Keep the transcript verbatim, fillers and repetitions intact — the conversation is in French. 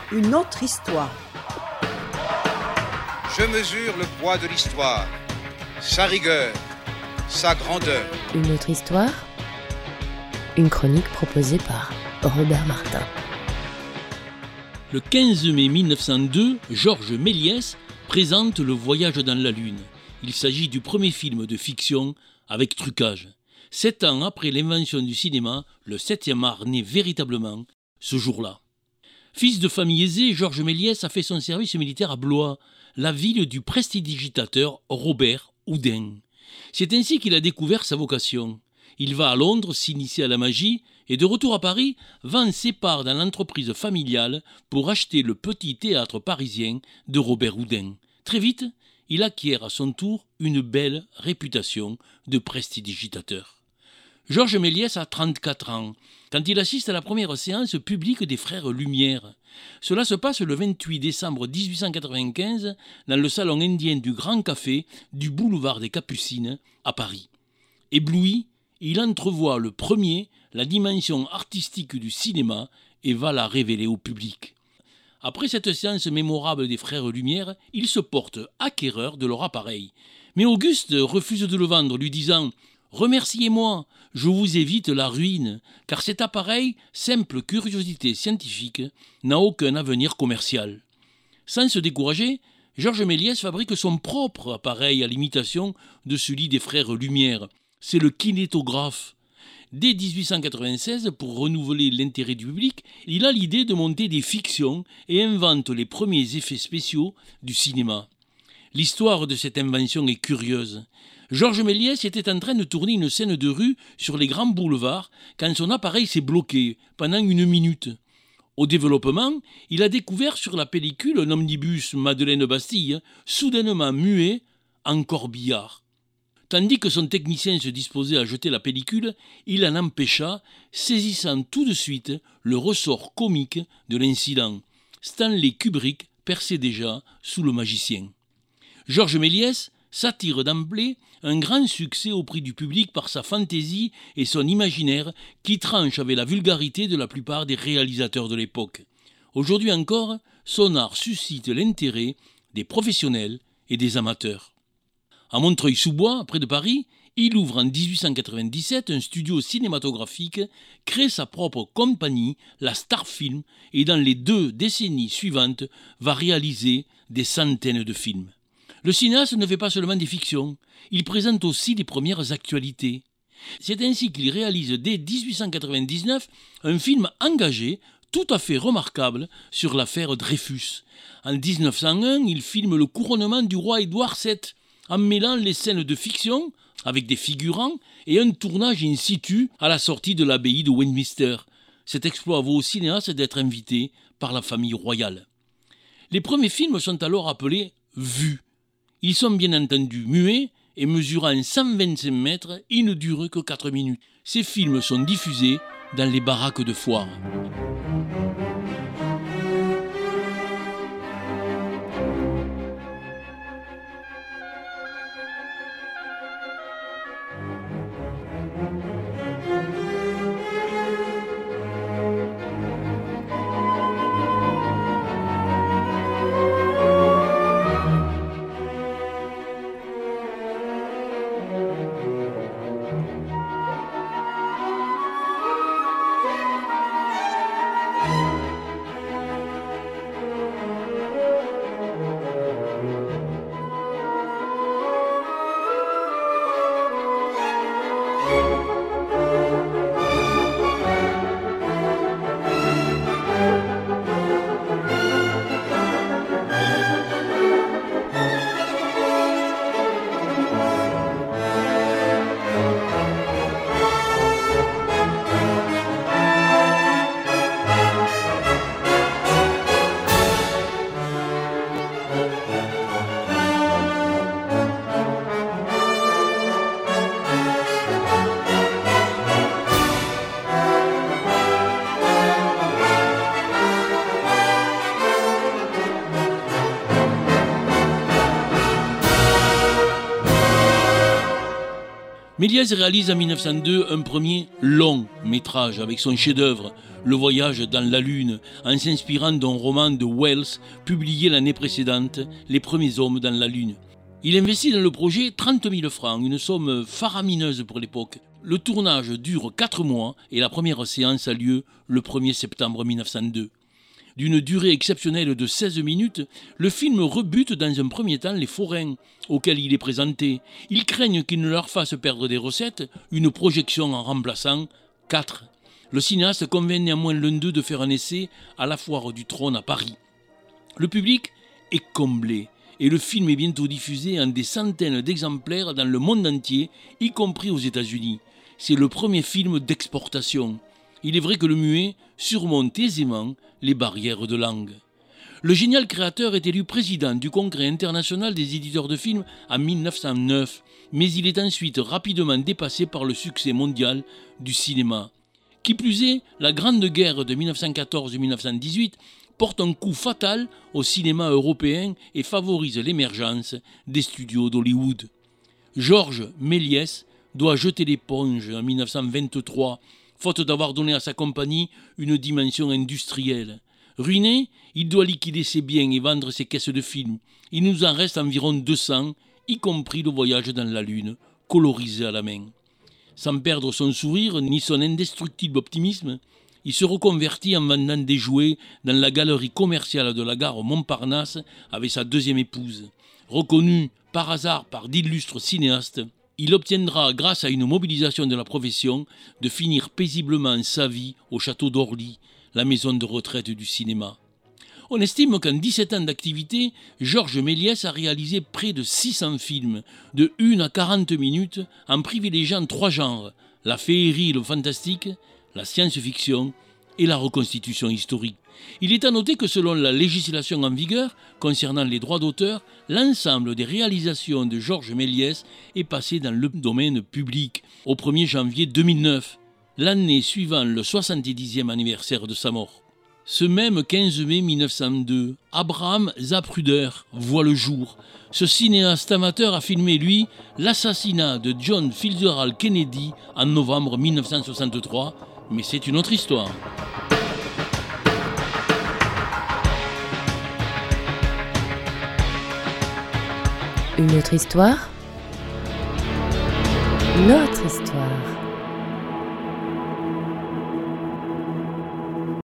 une autre histoire. Je mesure le poids de l'histoire, sa rigueur, sa grandeur. Une autre histoire, une chronique proposée par Robert Martin. Le quinze mai mille neuf cent deux, Georges Méliès présente Le Voyage dans la Lune. Il s'agit du premier film de fiction avec trucage. Sept ans après l'invention du cinéma, le septième art naît véritablement ce jour-là. Fils de famille aisée, Georges Méliès a fait son service militaire à Blois, la ville du prestidigitateur Robert Houdin. C'est ainsi qu'il a découvert sa vocation. Il va à Londres s'initier à la magie et de retour à Paris, vend ses parts dans l'entreprise familiale pour acheter le petit théâtre parisien de Robert Houdin. Très vite, il acquiert à son tour une belle réputation de prestidigitateur. Georges Méliès a trente-quatre ans quand il assiste à la première séance publique des Frères Lumière. Cela se passe le vingt-huit décembre dix-huit cent quatre-vingt-quinze dans le salon indien du Grand Café du boulevard des Capucines à Paris. Ébloui, il entrevoit le premier la dimension artistique du cinéma et va la révéler au public. Après cette séance mémorable des Frères Lumière, il se porte acquéreur de leur appareil. Mais Auguste refuse de le vendre, lui disant « Remerciez-moi, je vous évite la ruine, car cet appareil, simple curiosité scientifique, n'a aucun avenir commercial. » Sans se décourager, Georges Méliès fabrique son propre appareil à l'imitation de celui des Frères Lumière. C'est le kinétographe. Dès dix-huit cent quatre-vingt-seize, pour renouveler l'intérêt du public, il a l'idée de monter des fictions et invente les premiers effets spéciaux du cinéma. L'histoire de cette invention est curieuse. Georges Méliès était en train de tourner une scène de rue sur les grands boulevards quand son appareil s'est bloqué pendant une minute. Au développement, il a découvert sur la pellicule un omnibus Madeleine Bastille, soudainement muet en corbillard. Tandis que son technicien se disposait à jeter la pellicule, il en empêcha, saisissant tout de suite le ressort comique de l'incident. Stanley Kubrick perçait déjà sous le magicien. Georges Méliès s'attire d'emblée un grand succès auprès du public par sa fantaisie et son imaginaire qui tranche avec la vulgarité de la plupart des réalisateurs de l'époque. Aujourd'hui encore, son art suscite l'intérêt des professionnels et des amateurs. À Montreuil-sous-Bois, près de Paris, il ouvre en dix-huit cent quatre-vingt-dix-sept un studio cinématographique, crée sa propre compagnie, la Star Film, et dans les deux décennies suivantes, va réaliser des centaines de films. Le cinéaste ne fait pas seulement des fictions, il présente aussi les premières actualités. C'est ainsi qu'il réalise dès dix-huit cent quatre-vingt-dix-neuf un film engagé, tout à fait remarquable, sur l'affaire Dreyfus. En dix-neuf cent un, il filme le couronnement du roi Édouard sept, en mêlant les scènes de fiction avec des figurants et un tournage in situ à la sortie de l'abbaye de Westminster. Cet exploit vaut au cinéaste d'être invité par la famille royale. Les premiers films sont alors appelés « vus ». Ils sont bien entendu muets et mesurant cent vingt-cinq mètres, ils ne durent que quatre minutes. Ces films sont diffusés dans les baraques de foire. Méliès réalise en mille neuf cent deux un premier long métrage avec son chef-d'œuvre, Le Voyage dans la Lune, en s'inspirant d'un roman de Wells publié l'année précédente, Les Premiers Hommes dans la Lune. Il investit dans le projet trente mille francs, une somme faramineuse pour l'époque. Le tournage dure quatre mois et la première séance a lieu le premier septembre mille neuf cent deux. D'une durée exceptionnelle de seize minutes, le film rebute dans un premier temps les forains auxquels il est présenté. Ils craignent qu'il ne leur fasse perdre des recettes, une projection en remplaçant quatre. Le cinéaste convainc néanmoins l'un d'eux de faire un essai à la Foire du Trône à Paris. Le public est comblé et le film est bientôt diffusé en des centaines d'exemplaires dans le monde entier, y compris aux États-Unis. C'est le premier film d'exportation. Il est vrai que le muet surmonte aisément les barrières de langue. Le génial créateur est élu président du Congrès international des éditeurs de films en mille neuf cent neuf, mais il est ensuite rapidement dépassé par le succès mondial du cinéma. Qui plus est, la Grande Guerre de mille neuf cent quatorze mille neuf cent dix-huit porte un coup fatal au cinéma européen et favorise l'émergence des studios d'Hollywood. Georges Méliès doit jeter l'éponge en mille neuf cent vingt-trois, faute d'avoir donné à sa compagnie une dimension industrielle. Ruiné, il doit liquider ses biens et vendre ses caisses de films. Il nous en reste environ deux cents, y compris Le Voyage dans la Lune, colorisé à la main. Sans perdre son sourire ni son indestructible optimisme, il se reconvertit en vendant des jouets dans la galerie commerciale de la gare Montparnasse avec sa deuxième épouse. Reconnu par hasard par d'illustres cinéastes, il obtiendra, grâce à une mobilisation de la profession, de finir paisiblement sa vie au château d'Orly, la maison de retraite du cinéma. On estime qu'en dix-sept ans d'activité, Georges Méliès a réalisé près de six cents films, de une à quarante minutes, en privilégiant trois genres, la féerie et le fantastique, la science-fiction et la reconstitution historique. Il est à noter que selon la législation en vigueur concernant les droits d'auteur, l'ensemble des réalisations de Georges Méliès est passé dans le domaine public au premier janvier deux mille neuf, l'année suivant le soixante-dixième anniversaire de sa mort. Ce même quinze mai mille neuf cent deux, Abraham Zapruder voit le jour. Ce cinéaste amateur a filmé, lui, l'assassinat de John Fitzgerald Kennedy en novembre mille neuf cent soixante-trois, mais c'est une autre histoire. Une autre histoire ? Notre histoire.